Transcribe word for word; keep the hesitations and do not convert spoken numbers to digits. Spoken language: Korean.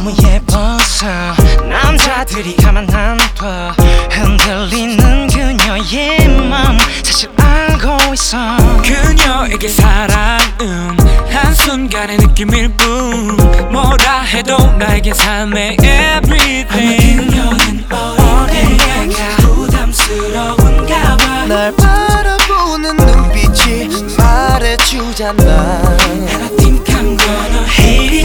너무 예뻐서 남자들이 가만 안 둬. 흔들리는 그녀의 맘 사실 알고 있어. 그녀에게 사랑은 한순간의 느낌일 뿐, 뭐라 해도 나에겐 삶의 everything. 아마 그녀는 어린애가 부담스러운가 봐. 날 바라보는 눈빛이 말해주잖아. And I think I'm gonna hate it.